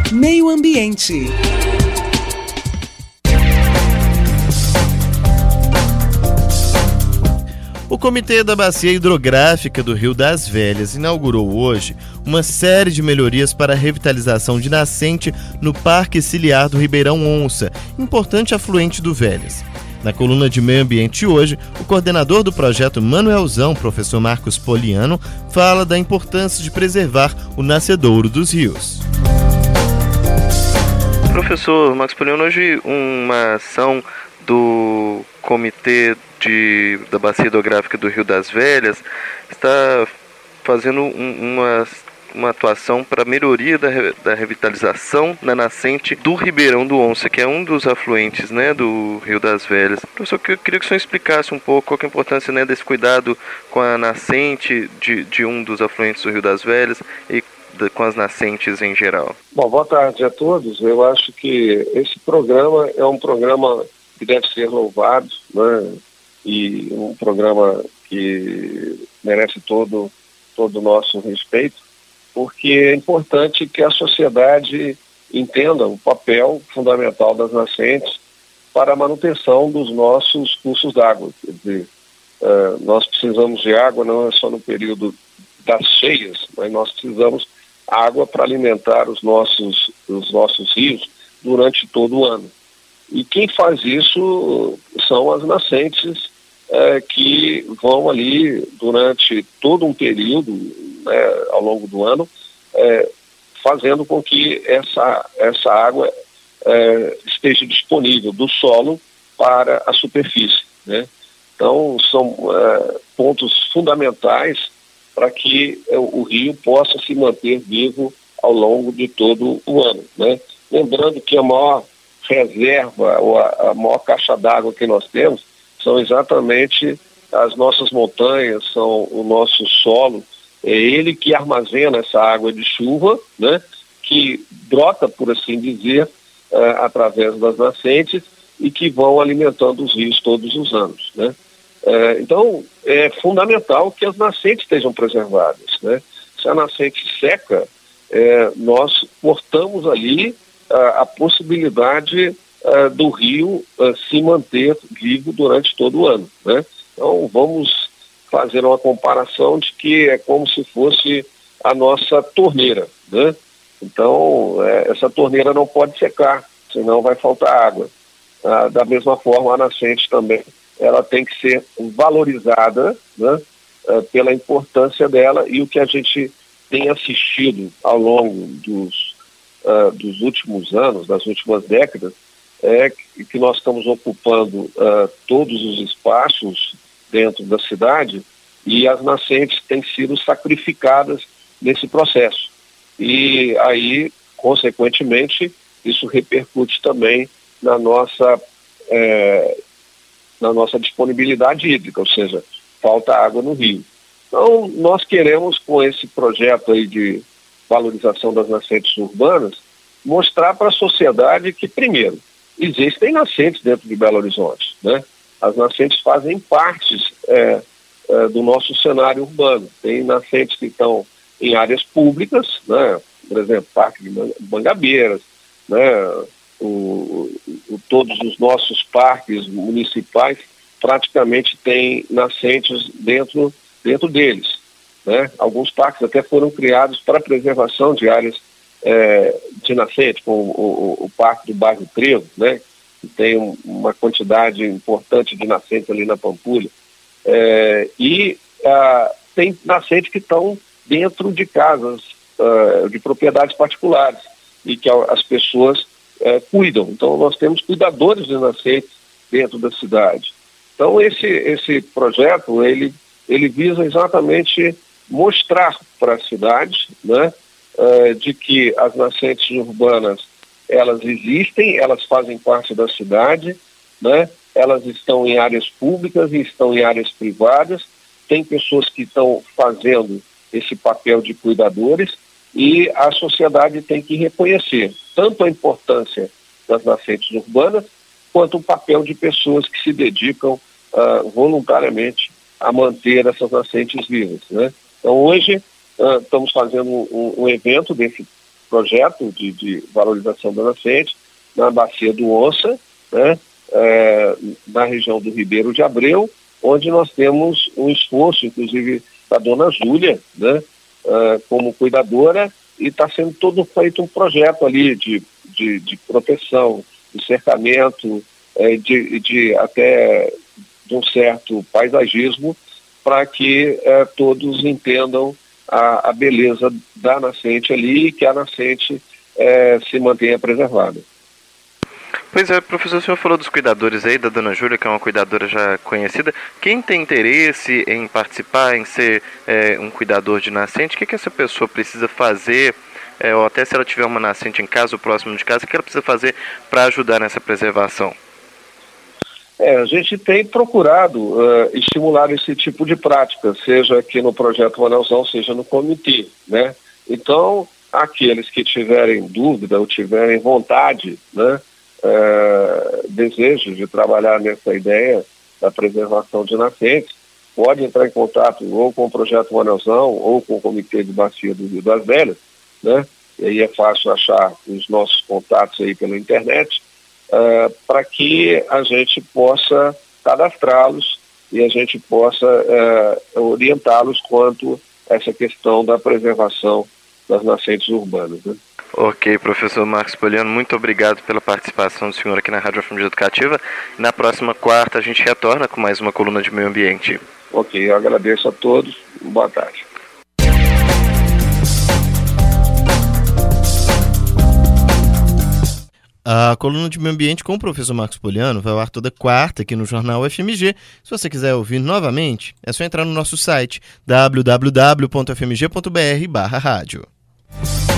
Meio Ambiente. O Comitê da Bacia Hidrográfica do Rio das Velhas inaugurou hoje uma série de melhorias para a revitalização de nascente no Parque Ciliar do Ribeirão Onça, importante afluente do Velhas. Na coluna de Meio Ambiente hoje, o coordenador do projeto Manuelzão, professor Marcos Poliano, fala da importância de preservar o nascedouro dos rios. Professor Marcos Poliano, hoje uma ação do Comitê da Bacia Hidrográfica do Rio das Velhas está fazendo uma atuação para a melhoria da revitalização na nascente do Ribeirão do Onça, que é um dos afluentes, né, do Rio das Velhas. Professor, eu queria que o senhor explicasse um pouco qual que é a importância, né, desse cuidado com a nascente de um dos afluentes do Rio das Velhas e com as nascentes em geral. Bom, boa tarde a todos. Eu acho que esse programa é um programa que deve ser louvado, né? E um programa que merece todo o nosso respeito, porque é importante que a sociedade entenda o papel fundamental das nascentes para a manutenção dos nossos cursos d'água. Quer dizer, nós precisamos de água não é só no período das cheias, mas nós precisamos água para alimentar os nossos rios durante todo o ano. E quem faz isso são as nascentes que vão ali durante todo um período, né, ao longo do ano, fazendo com que essa água esteja disponível do solo para a superfície, né? Então, são pontos fundamentais para que o rio possa se manter vivo ao longo de todo o ano, né? Lembrando que a maior reserva, ou a maior caixa d'água que nós temos, são exatamente as nossas montanhas, são o nosso solo, é ele que armazena essa água de chuva, né, que brota, por assim dizer, através das nascentes e que vão alimentando os rios todos os anos, né? Então, é fundamental que as nascentes estejam preservadas, né? Se a nascente seca, nós cortamos ali a possibilidade do rio se manter vivo durante todo o ano, né? Então vamos fazer uma comparação de que é como se fosse a nossa torneira, né? Então essa torneira não pode secar, senão vai faltar água. Da mesma forma, a nascente também ela tem que ser valorizada, né, pela importância dela, e o que a gente tem assistido ao longo dos últimos anos, das últimas décadas, é que nós estamos ocupando todos os espaços dentro da cidade e as nascentes têm sido sacrificadas nesse processo. E aí, consequentemente, isso repercute também na nossa disponibilidade hídrica, ou seja, falta água no rio. Então, nós queremos, com esse projeto aí de valorização das nascentes urbanas, mostrar para a sociedade que, primeiro, existem nascentes dentro de Belo Horizonte, né? As nascentes fazem parte do nosso cenário urbano. Tem nascentes que estão em áreas públicas, né? Por exemplo, Parque de Mangabeiras, né? Todos os nossos parques municipais praticamente têm nascentes dentro deles, né? Alguns parques até foram criados para preservação de áreas de nascente, como o Parque do Bairro Trevo, né? Que tem uma quantidade importante de nascentes ali na Pampulha. E tem nascentes que estão dentro de casas de propriedades particulares e que as pessoas cuidam. Então, nós temos cuidadores de nascentes dentro da cidade. Então, esse projeto, ele visa exatamente mostrar para a cidade, né, de que as nascentes urbanas, elas existem, elas fazem parte da cidade, né, elas estão em áreas públicas e estão em áreas privadas, tem pessoas que estão fazendo esse papel de cuidadores e a sociedade tem que reconhecer tanto a importância das nascentes urbanas quanto o papel de pessoas que se dedicam voluntariamente a manter essas nascentes vivas, né? Então hoje estamos fazendo um evento desse projeto de valorização da nascente na bacia do Onça, né, na região do Ribeiro de Abreu, onde nós temos um esforço, inclusive, da dona Júlia, né, como cuidadora, e está sendo todo feito um projeto ali de proteção, de cercamento, até de um certo paisagismo, para que todos entendam a beleza da nascente ali e que a nascente se mantenha preservada. Pois é, professor, o senhor falou dos cuidadores aí, da dona Júlia, que é uma cuidadora já conhecida. Quem tem interesse em participar, em ser um cuidador de nascente, o que essa pessoa precisa fazer, ou até se ela tiver uma nascente em casa ou próximo de casa, o que ela precisa fazer para ajudar nessa preservação? A gente tem procurado estimular esse tipo de prática, seja aqui no Projeto Manelzão, seja no comitê, né? Então, aqueles que tiverem dúvida ou tiverem vontade, né, desejo de trabalhar nessa ideia da preservação de nascentes, pode entrar em contato ou com o Projeto Manelzão ou com o Comitê de Bacia do Rio das Velhas, né? E aí é fácil achar os nossos contatos aí pela internet, para que a gente possa cadastrá-los e a gente possa orientá-los quanto a essa questão da preservação das nascentes urbanas, né? Ok, professor Marcos Poliano, muito obrigado pela participação do senhor aqui na Rádio FMG Educativa. Na próxima quarta a gente retorna com mais uma coluna de meio ambiente. Ok, eu agradeço a todos. Boa tarde. A coluna de meio ambiente com o professor Marcos Poliano vai ao ar toda quarta aqui no Jornal FMG. Se você quiser ouvir novamente, é só entrar no nosso site www.fmg.br/rádio.